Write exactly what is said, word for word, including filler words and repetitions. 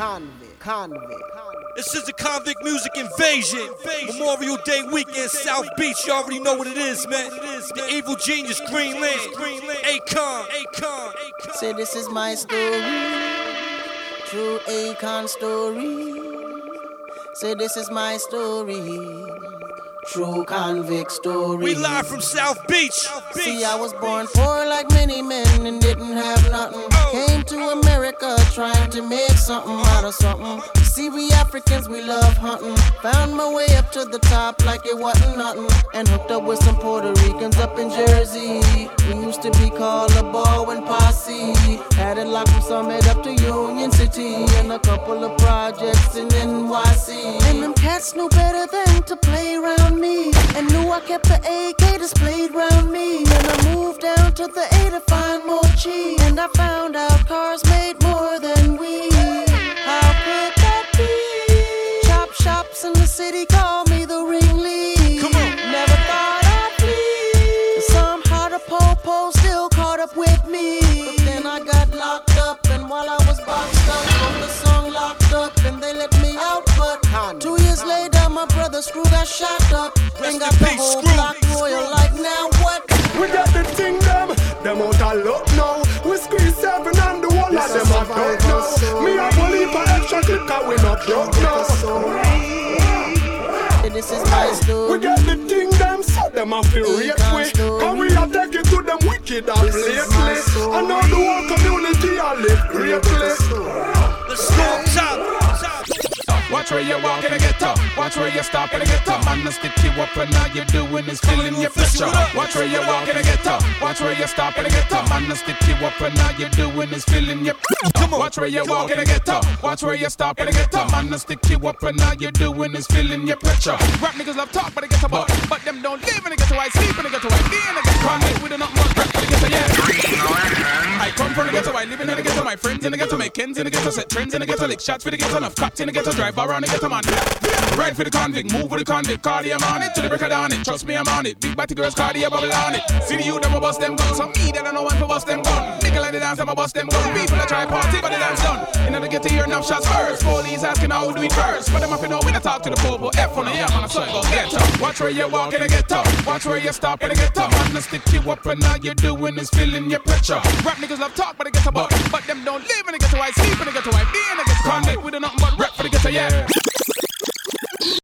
convict, convict. This is the Convict Music Invasion. Memorial Day weekend, South Beach. You already know what it is, man. The Evil Genius, Greenland. Akon. Akon. Say this is my story, true Akon story. Say this is my story, true convict story. We live from South Beach. See, I was born poor like many men and didn't have nothing. Came to America trying to make something out of something. See, we Africans, we love hunting. Found my way up to the top like it wasn't nothing. And hooked up with some Puerto Ricans up in Jersey. We used to be called the Baldwin Posse. Had it locked from Summit up to Union City. And a couple of projects in N Y C. And them cats knew better than to play around me. And knew I kept the A K displayed around me. And I moved down to the A to find more cheese. And I found out cars made more than we. How could that be? Chop shops in the city call me the ringleader. Come on. Never thought I'd flee. And somehow the po-po still caught up with me. But then I got locked up, and while I was boxed up, wrote the song Locked Up, and they let me out. But two years later, my brother Screw got shot up. And got the whole block royal like now what? We got the thing them, them out of luck now. We squeeze seven and the one of them have done now. Me a believe for extra clip cause we not drunk now. This is my story. We got the thing them, so them a feel rate with. Cause we a take it to them wicked and lately. I know the whole community a live greatly. Let's go top. Watch where you walk in the ghetto. Watch where you stop in the ghetto. Man, to stick you up and all you doing is feeling your pressure. Watch where you walk in the ghetto. Watch where you stop in the ghetto. Man, to stick you up and all you doing is feeling your pressure. Watch where you walk in the ghetto. Watch where you stop in the ghetto. Man, to stick you up and all you doing is feeling your pressure. Rap niggas love talk, but they ghetto but but them don't live in the ghetto. I sleep in the ghetto. I be in the ghetto. Chronic with enough more rap in the ghetto. Yeah. I come from the ghetto. I live in the ghetto. My friends in the ghetto. Make ends in the ghetto. Set trends in the ghetto. Lick shots for the ghetto. Enough cops in the ghetto. Drive around the ghetto, man. Ride for the convict, move with the convict. Cardi, I'm on it. To the break of dawn it. Trust me, I'm on it. Big batty girls, Cardi, I bubble on it. See the youth, them a bust them guns. So me, that I know one for bust them gun. Nigga like the dance, I'm a bust them gun. People that try party, but the dance done. In order to get to hear enough shots first. Police asking how we do it first. But them up, you know, when I talk to the popo. F on the yam, on the soil, go get up. Watch where you walk in the ghetto. Watch where you stop in the ghetto. Man, to stick you up and all you doing is feeling your pressure. Rap niggas love talk, but they get a but. But them don't live in the ghetto. I sleep in the ghetto. I be in the ghetto. Convict with a nothing but rap for the ghetto, yeah.